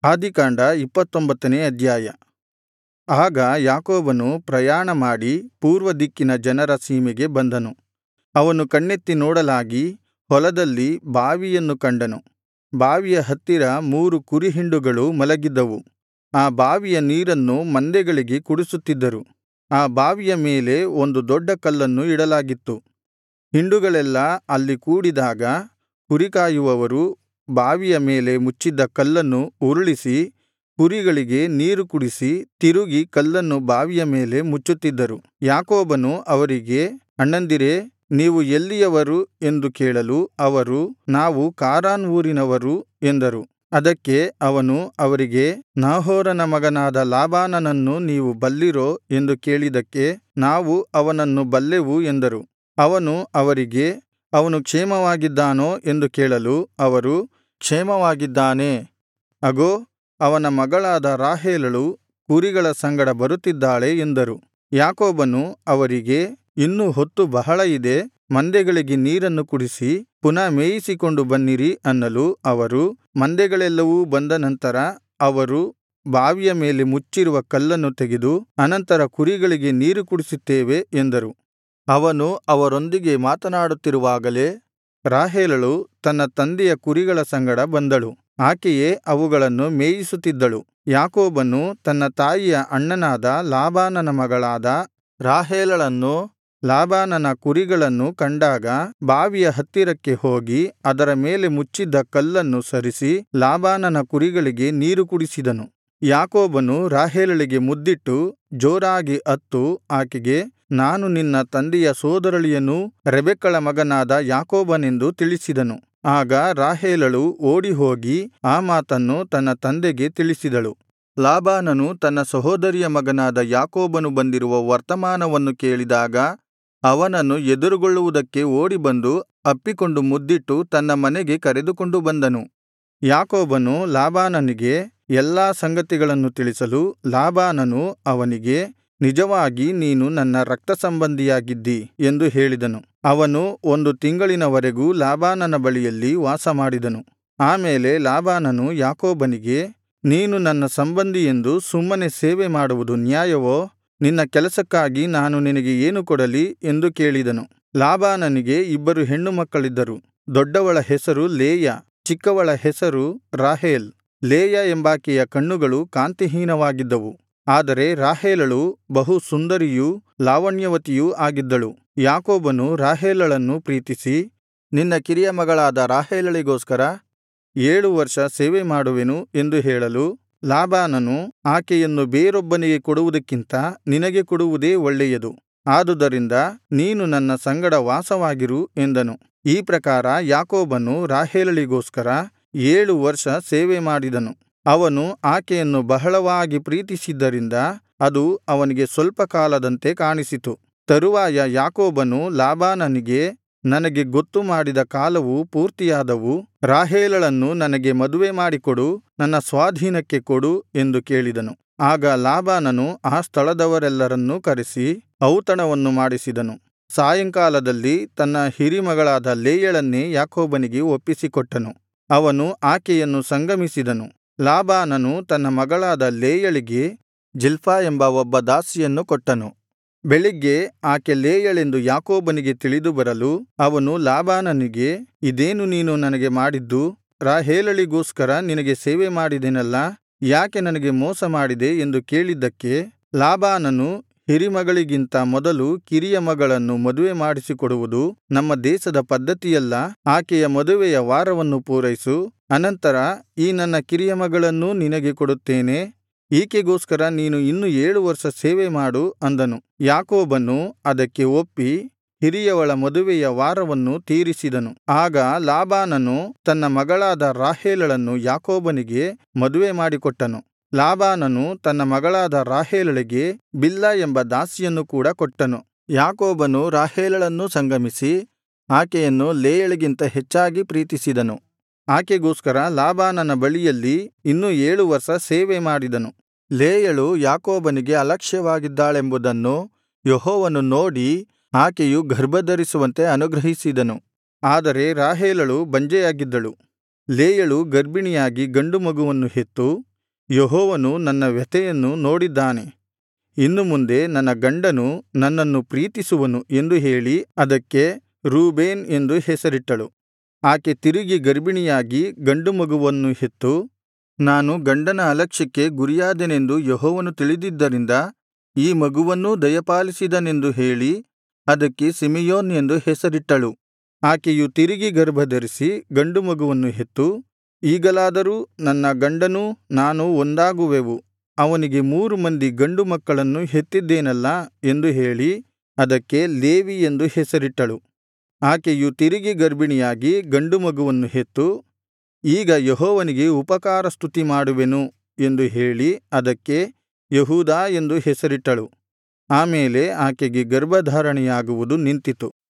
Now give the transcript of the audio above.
ಆದಿಕಾಂಡ 29ನೇ ಅಧ್ಯಾಯ. ಆಗ ಯಾಕೋಬನು ಪ್ರಯಾಣ ಮಾಡಿ ಪೂರ್ವ ದಿಕ್ಕಿನ ಜನರ ಸೀಮೆಗೆ ಬಂದನು. ಅವನು ಕಣ್ಣೆತ್ತಿ ನೋಡಲಾಗಿ ಹೊಲದಲ್ಲಿ ಬಾವಿಯನ್ನು ಕಂಡನು. ಬಾವಿಯ ಹತ್ತಿರ 3 ಕುರಿಹಿಂಡುಗಳು ಮಲಗಿದ್ದವು. ಆ ಬಾವಿಯ ನೀರನ್ನು ಮಂದೆಗಳಿಗೆ ಕುಡಿಸುತ್ತಿದ್ದರು. ಆ ಬಾವಿಯ ಮೇಲೆ ಒಂದು ದೊಡ್ಡ ಕಲ್ಲನ್ನು ಇಡಲಾಗಿತ್ತು. ಹಿಂಡುಗಳೆಲ್ಲಾ ಅಲ್ಲಿ ಕೂಡಿದಾಗ ಕುರಿಕಾಯುವವರು ಬಾವಿಯ ಮೇಲೆ ಮುಚ್ಚಿದ್ದ ಕಲ್ಲನ್ನು ಉರುಳಿಸಿ ಕುರಿಗಳಿಗೆ ನೀರು ಕುಡಿಸಿ ತಿರುಗಿ ಕಲ್ಲನ್ನು ಬಾವಿಯ ಮೇಲೆ ಮುಚ್ಚುತ್ತಿದ್ದರು. ಯಾಕೋಬನು ಅವರಿಗೆ, ಅಣ್ಣಂದಿರೇ, ನೀವು ಎಲ್ಲಿಯವರು ಎಂದು ಕೇಳಲು ಅವರು, ನಾವು ಕಾರಾನ್ ಊರಿನವರು ಎಂದರು. ಅದಕ್ಕೆ ಅವನು ಅವರಿಗೆ, ನಾಹೋರನ ಮಗನಾದ ಲಾಬಾನನನ್ನು ನೀವು ಬಲ್ಲಿರೋ ಎಂದು ಕೇಳಿದ್ದಕ್ಕೆ, ನಾವು ಅವನನ್ನು ಬಲ್ಲೆವು ಎಂದರು. ಅವನು ಅವರಿಗೆ, ಅವನು ಕ್ಷೇಮವಾಗಿದ್ದಾನೋ ಎಂದು ಕೇಳಲು ಅವರು, ಕ್ಷೇಮವಾಗಿದ್ದಾನೆ. ಅಗೋ, ಅವನ ಮಗಳಾದ ರಾಹೇಲಳು ಕುರಿಗಳ ಸಂಗಡ ಬರುತ್ತಿದ್ದಾಳೆ ಎಂದರು. ಯಾಕೋಬನು ಅವರಿಗೆ, ಇನ್ನೂ ಹೊತ್ತು ಬಹಳ ಇದೆ, ಮಂದೆಗಳಿಗೆ ನೀರನ್ನು ಕುಡಿಸಿ ಪುನಃ ಮೇಯಿಸಿಕೊಂಡು ಬನ್ನಿರಿ ಅನ್ನಲು ಅವರು, ಮಂದೆಗಳೆಲ್ಲವೂ ಬಂದ ನಂತರ ಅವರು ಬಾವಿಯ ಮೇಲೆ ಮುಚ್ಚಿರುವ ಕಲ್ಲನ್ನು ತೆಗೆದು ಅನಂತರ ಕುರಿಗಳಿಗೆ ನೀರು ಕುಡಿಸುತ್ತೇವೆ ಎಂದರು. ಅವನು ಅವರೊಂದಿಗೆ ಮಾತನಾಡುತ್ತಿರುವಾಗಲೇ ರಾಹೇಲಳು ತನ್ನ ತಂದೆಯ ಕುರಿಗಳ ಸಂಗಡ ಬಂದಳು. ಆಕೆಯೇ ಅವುಗಳನ್ನು ಮೇಯಿಸುತ್ತಿದ್ದಳು. ಯಾಕೋಬನು ತನ್ನ ತಾಯಿಯ ಅಣ್ಣನಾದ ಲಾಬಾನನ ಮಗಳಾದ ರಾಹೇಲಳನ್ನೂ ಲಾಬಾನನ ಕುರಿಗಳನ್ನು ಕಂಡಾಗ ಬಾವಿಯ ಹತ್ತಿರಕ್ಕೆ ಹೋಗಿ ಅದರ ಮೇಲೆ ಮುಚ್ಚಿದ್ದ ಕಲ್ಲನ್ನು ಸರಿಸಿ ಲಾಬಾನನ ಕುರಿಗಳಿಗೆ ನೀರು ಕುಡಿಸಿದನು. ಯಾಕೋಬನು ರಾಹೇಲಳಿಗೆ ಮುದ್ದಿಟ್ಟು ಜೋರಾಗಿ ಅತ್ತು ಆಕೆಗೆ, ನಾನು ನಿನ್ನ ತಂದೆಯ ಸೋದರಳಿಯನೂ ರೆಬೆಕ್ಕಳ ಮಗನಾದ ಯಾಕೋಬನೆಂದು ತಿಳಿಸಿದನು. ಆಗ ರಾಹೇಲಳು ಓಡಿಹೋಗಿ ಆ ಮಾತನ್ನು ತನ್ನ ತಂದೆಗೆ ತಿಳಿಸಿದಳು. ಲಾಬಾನನು ತನ್ನ ಸಹೋದರಿಯ ಮಗನಾದ ಯಾಕೋಬನು ಬಂದಿರುವ ವರ್ತಮಾನವನ್ನು ಕೇಳಿದಾಗ ಅವನನ್ನು ಎದುರುಗೊಳ್ಳುವುದಕ್ಕೆ ಓಡಿಬಂದು ಅಪ್ಪಿಕೊಂಡು ಮುದ್ದಿಟ್ಟು ತನ್ನ ಮನೆಗೆ ಕರೆದುಕೊಂಡು ಬಂದನು. ಯಾಕೋಬನು ಲಾಬಾನನಿಗೆ ಎಲ್ಲಾ ಸಂಗತಿಗಳನ್ನು ತಿಳಿಸಲು ಲಾಬಾನನು ಅವನಿಗೆ, ನಿಜವಾಗಿ ನೀನು ನನ್ನ ರಕ್ತಸಂಬಂಧಿಯಾಗಿದ್ದಿ ಎಂದು ಹೇಳಿದನು. ಅವನು 1 ತಿಂಗಳಿನವರೆಗೂ ಲಾಬಾನನ ಬಳಿಯಲ್ಲಿ ವಾಸಮಾಡಿದನು. ಆಮೇಲೆ ಲಾಬಾನನು ಯಾಕೋಬನಿಗೆ, ನೀನು ನನ್ನ ಸಂಬಂಧಿಯೆಂದು ಸುಮ್ಮನೆ ಸೇವೆ ಮಾಡುವುದು ನ್ಯಾಯವೋ? ನಿನ್ನ ಕೆಲಸಕ್ಕಾಗಿ ನಾನು ನಿನಗೆ ಏನು ಕೊಡಲಿ ಎಂದು ಕೇಳಿದನು. ಲಾಬಾನನಿಗೆ 2 ಹೆಣ್ಣು ಮಕ್ಕಳಿದ್ದರು. ದೊಡ್ಡವಳ ಹೆಸರು ಲೇಯಾ, ಚಿಕ್ಕವಳ ಹೆಸರು ರಾಹೇಲ್. ಲೇಯಾ ಎಂಬಾಕೆಯ ಕಣ್ಣುಗಳು ಕಾಂತಿಹೀನವಾಗಿದ್ದವು, ಆದರೆ ರಾಹೇಲಳು ಬಹು ಸುಂದರಿಯೂ ಲಾವಣ್ಯವತಿಯೂ ಆಗಿದ್ದಳು. ಯಾಕೋಬನು ರಾಹೇಲಳನ್ನು ಪ್ರೀತಿಸಿ, ನಿನ್ನ ಕಿರಿಯ ಮಗಳಾದ ರಾಹೇಲಳಿಗೋಸ್ಕರ 7 ವರ್ಷ ಸೇವೆ ಮಾಡುವೆನು ಎಂದು ಹೇಳಲು, ಲಾಬಾನನು, ಆಕೆಯನ್ನು ಬೇರೊಬ್ಬನಿಗೆ ಕೊಡುವುದಕ್ಕಿಂತ ನಿನಗೆ ಕೊಡುವುದೇ ಒಳ್ಳೆಯದು. ಆದುದರಿಂದ ನೀನು ನನ್ನ ಸಂಗಡ ವಾಸವಾಗಿರು ಎಂದನು. ಈ ಪ್ರಕಾರ ಯಾಕೋಬನು ರಾಹೇಲಳಿಗೋಸ್ಕರ 7 ವರ್ಷ ಸೇವೆ ಮಾಡಿದನು. ಅವನು ಆಕೆಯನ್ನು ಬಹಳವಾಗಿ ಪ್ರೀತಿಸಿದ್ದರಿಂದ ಅದು ಅವನಿಗೆ ಸ್ವಲ್ಪ ಕಾಲದಂತೆ ಕಾಣಿಸಿತು. ತರುವಾಯ ಯಾಕೋಬನು ಲಾಬಾನನಿಗೆ, ನನಗೆ ಗೊತ್ತು ಮಾಡಿದ ಕಾಲವು ಪೂರ್ತಿಯಾದವು, ರಾಹೇಲಳನ್ನು ನನಗೆ ಮದುವೆ ಮಾಡಿಕೊಡು, ನನ್ನ ಸ್ವಾಧೀನಕ್ಕೆ ಕೊಡು ಎಂದು ಕೇಳಿದನು. ಆಗ ಲಾಬಾನನು ಆ ಸ್ಥಳದವರೆಲ್ಲರನ್ನೂ ಕರೆಸಿ ಔತಣವನ್ನು ಮಾಡಿಸಿದನು. ಸಾಯಂಕಾಲದಲ್ಲಿ ತನ್ನ ಹಿರೀಮಗಳಾದ ಲೇಯಳನ್ನೇ ಯಾಕೋಬನಿಗೆ ಒಪ್ಪಿಸಿಕೊಟ್ಟನು. ಅವನು ಆಕೆಯನ್ನು ಸಂಗಮಿಸಿದನು. ಲಾಬಾನನು ತನ್ನ ಮಗಳಾದ ಲೇಯಳಿಗೆ ಜಿಲ್ಪಾ ಎಂಬ ಒಬ್ಬ ದಾಸಿಯನ್ನು ಕೊಟ್ಟನು. ಬೆಳಿಗ್ಗೆ ಆಕೆ ಲೇಯಳೆಂದು ಯಾಕೋಬನಿಗೆ ತಿಳಿದು ಬರಲು ಅವನು ಲಾಬಾನನಿಗೆ, ಇದೇನು ನೀನು ನನಗೆ ಮಾಡಿದ್ದು? ರಾಹೇಲಳಿಗೋಸ್ಕರ ನಿನಗೆ ಸೇವೆ ಮಾಡಿದೆನಲ್ಲಾ, ಯಾಕೆ ನನಗೆ ಮೋಸ ಮಾಡಿದೆ ಎಂದು ಕೇಳಿದ್ದಕ್ಕೆ ಲಾಬಾನನು, ಹಿರಿಮಗಳಿಗಿಂತ ಮೊದಲು ಕಿರಿಯ ಮಗಳನ್ನು ಮದುವೆ ಮಾಡಿಸಿಕೊಡುವುದು ನಮ್ಮ ದೇಶದ ಪದ್ಧತಿಯಲ್ಲ. ಆಕೆಯ ಮದುವೆಯ ವಾರವನ್ನು ಪೂರೈಸು, ಅನಂತರ ಈ ನನ್ನ ಕಿರಿಯ ಮಗಳನ್ನೂ ನಿನಗೆ ಕೊಡುತ್ತೇನೆ. ಈಕೆಗೋಸ್ಕರ ನೀನು ಇನ್ನು 7 ವರ್ಷ ಸೇವೆ ಮಾಡು ಅಂದನು. ಯಾಕೋಬನು ಅದಕ್ಕೆ ಒಪ್ಪಿ ಹಿರಿಯವಳ ಮದುವೆಯ ವಾರವನ್ನು ತೀರಿಸಿದನು. ಆಗ ಲಾಬಾನನು ತನ್ನ ಮಗಳಾದ ರಾಹೇಲಳನ್ನು ಯಾಕೋಬನಿಗೆ ಮದುವೆ ಮಾಡಿಕೊಟ್ಟನು. ಲಾಬಾನನು ತನ್ನ ಮಗಳಾದ ರಾಹೇಲಳಿಗೆ ಬಿಲ್ಹಾ ಎಂಬ ದಾಸಿಯನ್ನು ಕೂಡ ಕೊಟ್ಟನು. ಯಾಕೋಬನು ರಾಹೇಲಳನ್ನೂ ಸಂಗಮಿಸಿ ಆಕೆಯನ್ನು ಲೇಯಳಿಗಿಂತ ಹೆಚ್ಚಾಗಿ ಪ್ರೀತಿಸಿದನು. ಆಕೆಗೋಸ್ಕರ ಲಾಬಾನನ ಬಳಿಯಲ್ಲಿ ಇನ್ನೂ 7 ವರ್ಷ ಸೇವೆ ಮಾಡಿದನು. ಲೇಯಳು ಯಾಕೋಬನಿಗೆ ಅಲಕ್ಷ್ಯವಾಗಿದ್ದಾಳೆಂಬುದನ್ನು ಯೆಹೋವನು ನೋಡಿ ಆಕೆಯು ಗರ್ಭಧರಿಸುವಂತೆ ಅನುಗ್ರಹಿಸಿದನು. ಆದರೆ ರಾಹೇಲಳು ಬಂಜೆಯಾಗಿದ್ದಳು. ಲೇಯಳು ಗರ್ಭಿಣಿಯಾಗಿ ಗಂಡು ಮಗುವನ್ನು ಹೆತ್ತು ಯೆಹೋವನು ನನ್ನ ವ್ಯಥೆಯನ್ನು ನೋಡಿದ್ದಾನೆ. ಇನ್ನು ಮುಂದೆ ನನ್ನ ಗಂಡನು ನನ್ನನ್ನು ಪ್ರೀತಿಸುವನು ಎಂದು ಹೇಳಿ ಅದಕ್ಕೆ ರೂಬೇನ್ ಎಂದು ಹೆಸರಿಟ್ಟಳು. ಆಕೆ ತಿರುಗಿ ಗರ್ಭಿಣಿಯಾಗಿ ಗಂಡು ಮಗುವನ್ನು ಹೆತ್ತು, ನಾನು ಗಂಡನ ಅಲಕ್ಷ್ಯಕ್ಕೆ ಗುರಿಯಾದೆನೆಂದು ಯೆಹೋವನು ತಿಳಿದಿದ್ದರಿಂದ ಈ ಮಗುವನ್ನೂ ದಯಪಾಲಿಸಿದನೆಂದು ಹೇಳಿ ಅದಕ್ಕೆ ಸಿಮೆಯೋನ್ ಎಂದು ಹೆಸರಿಟ್ಟಳು. ಆಕೆಯು ತಿರುಗಿ ಗರ್ಭಧರಿಸಿ ಗಂಡು ಮಗುವನ್ನು ಹೆತ್ತು, ಈಗಲಾದರೂ ನನ್ನ ಗಂಡನೂ ನಾನೂ ಒಂದಾಗುವೆವು, ಅವನಿಗೆ 3 ಮಂದಿ ಗಂಡು ಮಕ್ಕಳನ್ನು ಹೆತ್ತಿದ್ದೇನಲ್ಲಾ ಎಂದು ಹೇಳಿ ಅದಕ್ಕೆ ಲೇವಿ ಎಂದು ಹೆಸರಿಟ್ಟಳು. ಆಕೆಯು ತಿರುಗಿ ಗರ್ಭಿಣಿಯಾಗಿ ಗಂಡು ಮಗುವನ್ನು ಹೆತ್ತು, ಈಗ ಯೆಹೋವನಿಗೆ ಉಪಕಾರ ಸ್ತುತಿ ಮಾಡುವೆನು ಎಂದು ಹೇಳಿ ಅದಕ್ಕೆ ಯೆಹೂದ ಎಂದು ಹೆಸರಿಟ್ಟಳು. ಆಮೇಲೆ ಆಕೆಗೆ ಗರ್ಭಧಾರಣೆಯಾಗುವುದು ನಿಂತಿತು.